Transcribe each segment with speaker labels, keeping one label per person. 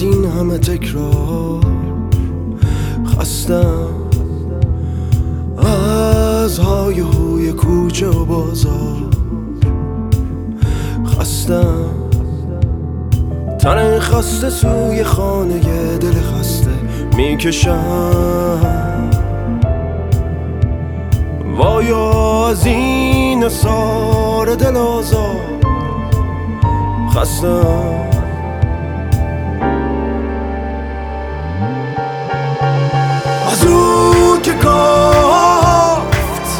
Speaker 1: این همه تکرار خستم، از های هوی کوچه و بازار خستم، تن خسته سوی خانه دل خسته میکشم. وایا از این اثار دل آزار خستم. از او که گفت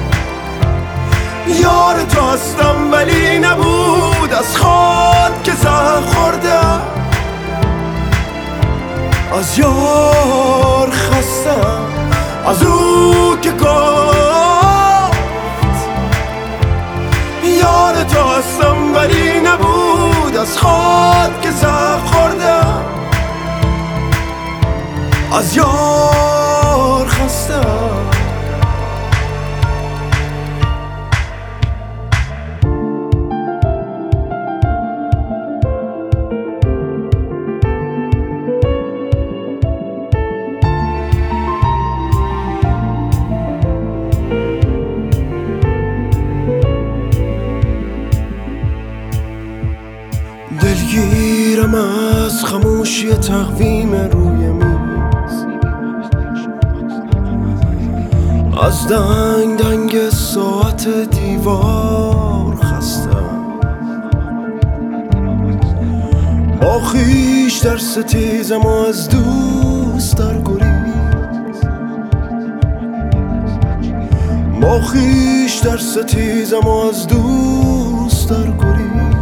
Speaker 1: یار تو هستم ولی نبود، از خود که زهر خوردم، از یار خستم. از او که گفت یار تو هستم ولی نبود، از خود که زهر خوردم، از یار خستم. دلگیرم از خاموشی تقویم روی میز، از دنگ دنگ ساعت دیوار خستم، با خویش در ستیزم و از دوست در گریز، با خویش در ستیزم و از دوست در گریز.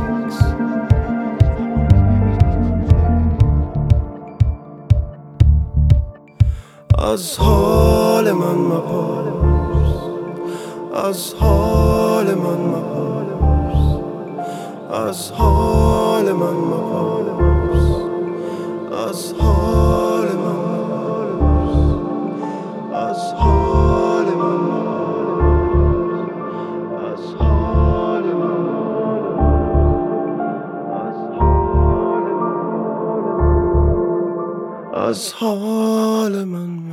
Speaker 1: از حال من مپرس، از حال من مپرس، از حال من مپرس، از حال من مپرس، از حال من مپرس، از حال من مپرس، از حال من مپرس.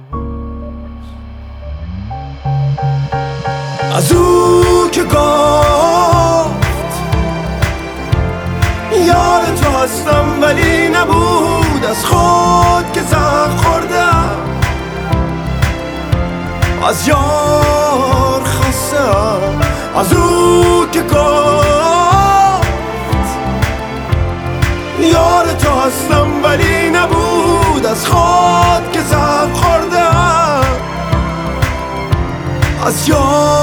Speaker 1: از او که گفت یار تو هستم ولی نبود، از خود که زهر خوردم، از یار خستم. از او که گفت یار تو هستم ولی نبود، از خود که زهر خوردم، از یار